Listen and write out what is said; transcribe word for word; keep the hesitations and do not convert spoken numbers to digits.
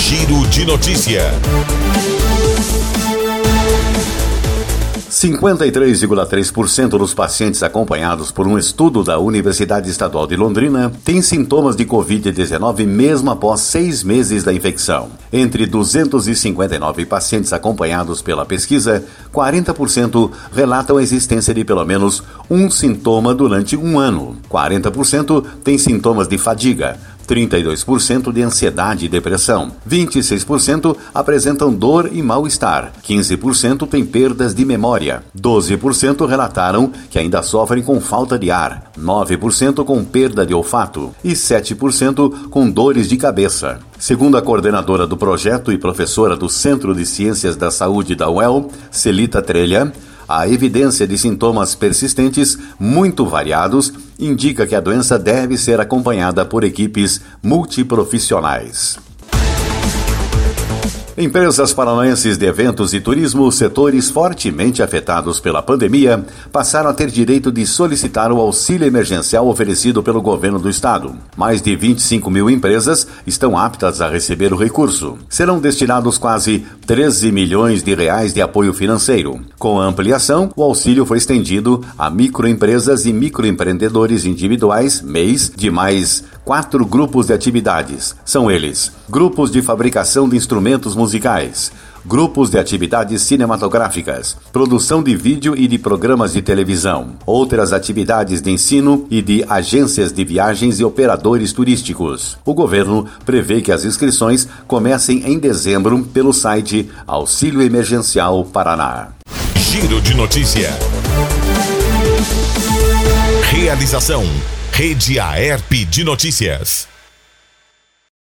Giro de Notícia. cinquenta e três vírgula três por cento dos pacientes acompanhados por um estudo da Universidade Estadual de Londrina têm sintomas de covid dezenove mesmo após seis meses da infecção. Entre duzentos e cinquenta e nove pacientes acompanhados pela pesquisa, quarenta por cento relatam a existência de pelo menos um sintoma durante um ano. quarenta por cento têm sintomas de fadiga, trinta e dois por cento de ansiedade e depressão, vinte e seis por cento apresentam dor e mal-estar, quinze por cento têm perdas de memória, doze por cento relataram que ainda sofrem com falta de ar, nove por cento com perda de olfato e sete por cento com dores de cabeça. Segundo a coordenadora do projeto e professora do Centro de Ciências da Saúde da U E L, Celita Trelha, a evidência de sintomas persistentes muito variados indica que a doença deve ser acompanhada por equipes multiprofissionais. Empresas paranaenses de eventos e turismo, setores fortemente afetados pela pandemia, passaram a ter direito de solicitar o auxílio emergencial oferecido pelo governo do estado. Mais de vinte e cinco mil empresas estão aptas a receber o recurso. Serão destinados quase treze milhões de reais de apoio financeiro. Com a ampliação, o auxílio foi estendido a microempresas e microempreendedores individuais, M E Is, de mais quatro grupos de atividades. São eles: grupos de fabricação de instrumentos musicais, grupos de atividades cinematográficas, produção de vídeo e de programas de televisão, outras atividades de ensino e de agências de viagens e operadores turísticos. O governo prevê que as inscrições comecem em dezembro pelo site Auxílio Emergencial Paraná. Giro de Notícia. Realização: Rede Aerp de Notícias.